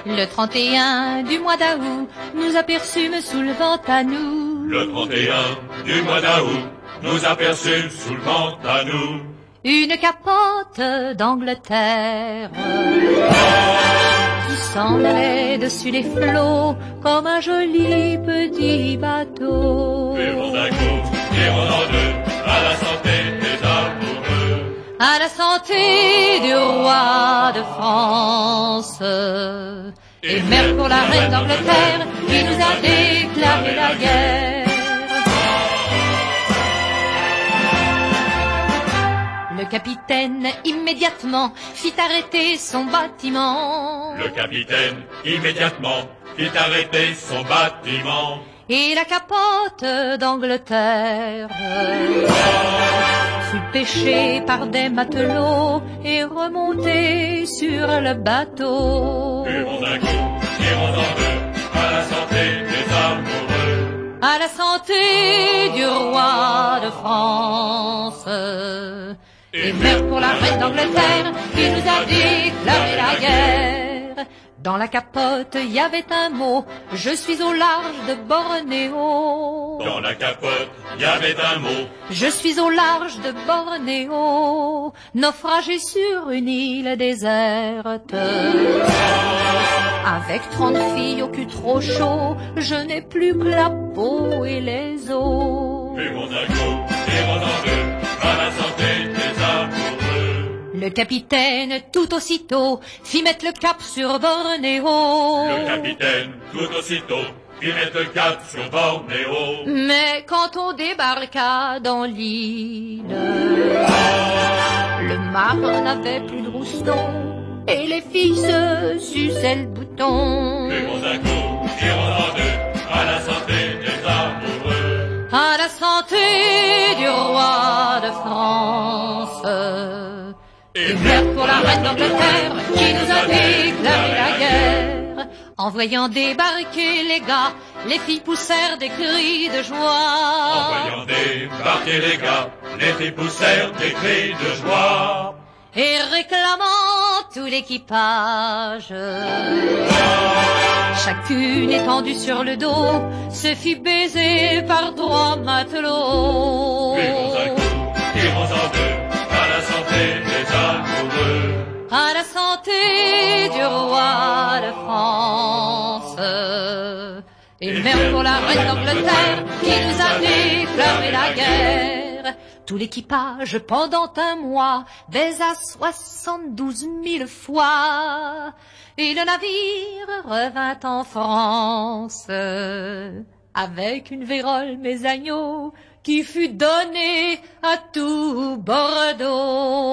Le 31 du mois d'août, nous aperçûmes sous le vent à nous. Le 31 du mois d'août, nous aperçûmes sous le vent à nous une capote d'Angleterre qui s'en allait dessus les flots comme un joli petit bateau. Tirons d'un coup, tirons en deux, à la santé des amoureux. À la santé du roi de France. Et mère pour la reine d'Angleterre qui nous a déclaré la guerre. Le capitaine immédiatement fit arrêter son bâtiment. Le capitaine immédiatement fit arrêter son bâtiment. Et la capote d'Angleterre fut pêchée par des matelots et remontée sur le bateau. Buvons d'un coup, tirons en deux, à la santé des amoureux. À la santé du roi de France. Et mère pour la reine d'Angleterre qui nous a déclaré la guerre. Dans la capote, il y avait un mot, je suis au large de Bornéo. Dans la capote, il y avait un mot, je suis au large de Bornéo, naufragé sur une île déserte. Avec 30 filles au cul trop chaud, je n'ai plus que la peau et les os. Buvons d'un coup, tirons en deux, à la santé des amoureux. Le capitaine, tout aussitôt, fit mettre le cap sur Bornéo. Le capitaine, tout aussitôt, fit mettre le cap sur Bornéo. Mais quand on débarqua dans l'île, le marin n'avait plus de rouston et les filles se suçaient le bouton. Buvons un coup, tirons en deux, à la santé des amoureux. À la santé du roi de France. Et mère pour la reine d'Angleterre qui nous a déclaré la guerre. En voyant débarquer les gars, les filles poussèrent des cris de joie. En voyant débarquer les gars, les filles poussèrent des cris de joie. Et réclamant tout l'équipage, chacune étendue sur le dos, se fit baiser par 3 matelots. Buvons un coup, tirons en deux, à la santé des amoureux. À la santé du roi de France. Et mère pour la reine d'Angleterre qui nous a déclaré la guerre. Tout l'équipage pendant un mois baisa 72 000 fois. Et le navire revint en France avec une vérole, mes agneaux, qui fut donnée à tout Bordeaux.